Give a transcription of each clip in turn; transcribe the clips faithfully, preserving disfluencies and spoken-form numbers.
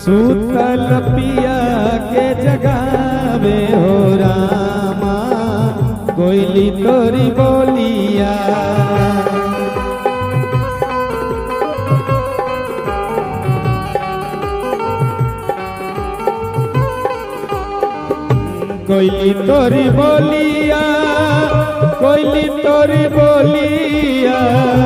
सूतल पिया के जगावे हो रामा कोयली तोरी बोलिया। कोयली तोरी बोलिया कोयली तोरी बोलिया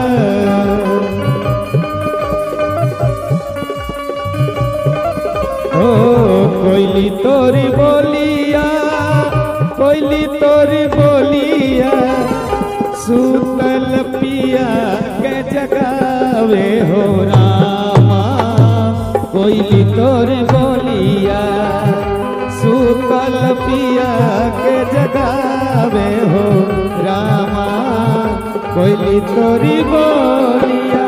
ओ कोयली तोरी बोलिया कोयली तोरी बोलिया सूतल पिया के जगावे हो रामा कोयली तोरी बोलिया सूतल पिया के जगावे हो रामा कोयली तोरी बोलिया।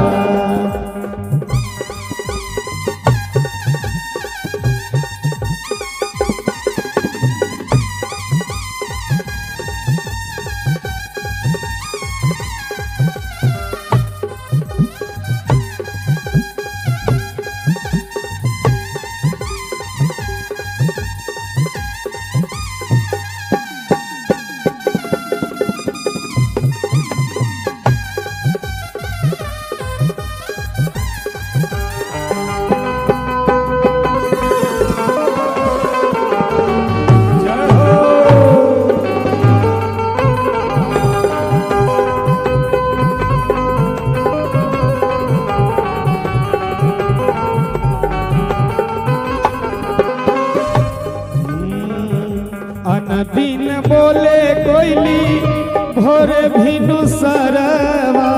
अनदीन बोले कोयली भोरे भिनु सरवा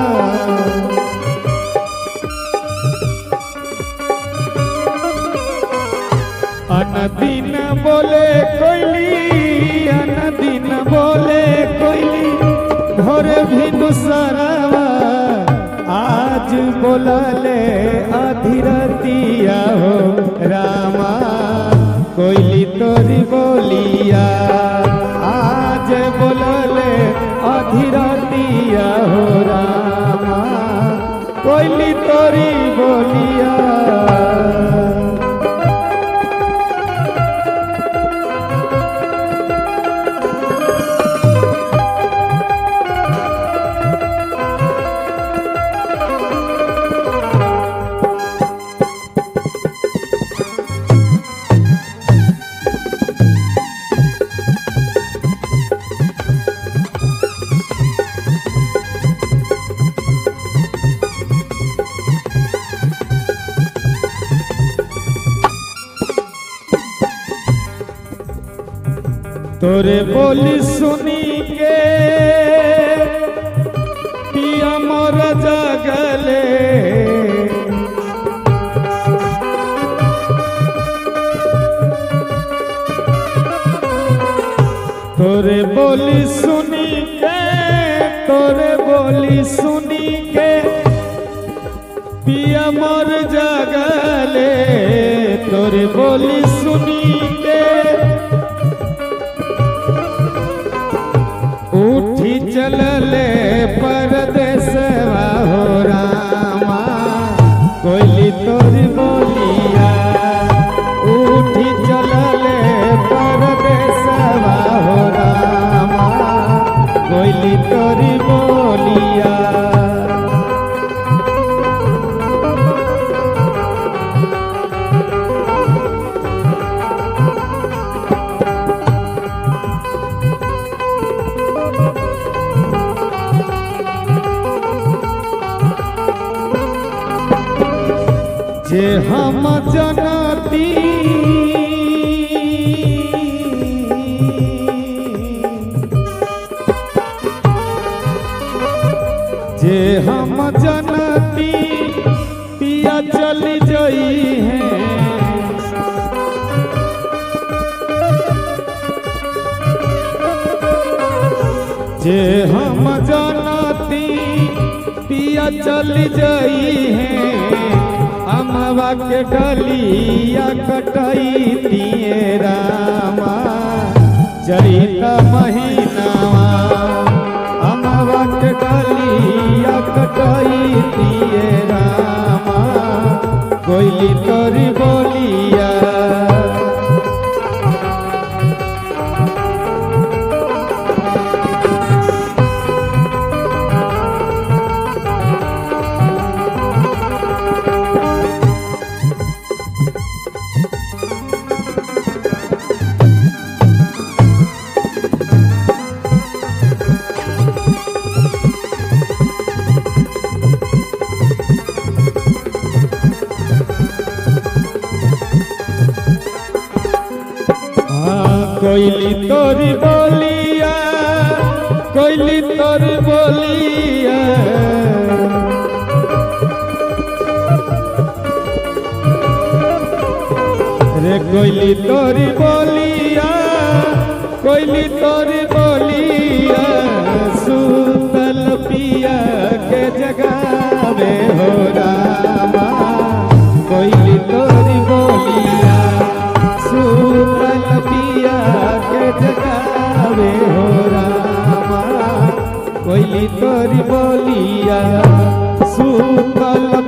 अनदीन बोले कोयली अनदीन बोले कोयली भोरे भिनु सरवा आज बोलले अधीरतिया हो रामा कोयली तोरी बोलिया आज बोलले अधीरतिया हो रामा कोयली तोरी बोलिया। तोरे बोली सुनी के पिया मोर जगले तोरे बोली सुनी के तोरे बोली सुनी के पिया मोर जगले तोरे बोली सुनी के उठी चलले परदेसवा हो रामा कोयली तोरी बोलिया उठी चलले परदेसवा हो रामा कोयली तोरी बोलिया। जे हम जनती जे हम जनती पिया चली जई हैं जे हम जनती पिया चली जई हैं अमवा के डलिया कटई दिए रामा चैत महीनावा अमवा के डलिया कटई दिए रामा कोयली तोरी रे कोयली तोरी बोलिया कोयली तोरी बोलिया सूतल पिया के जगावे हो रामा कोयली तोरी बोलिया सूतल पिया के जगावे हो रामा कोयली तोरी बोलिया सूतल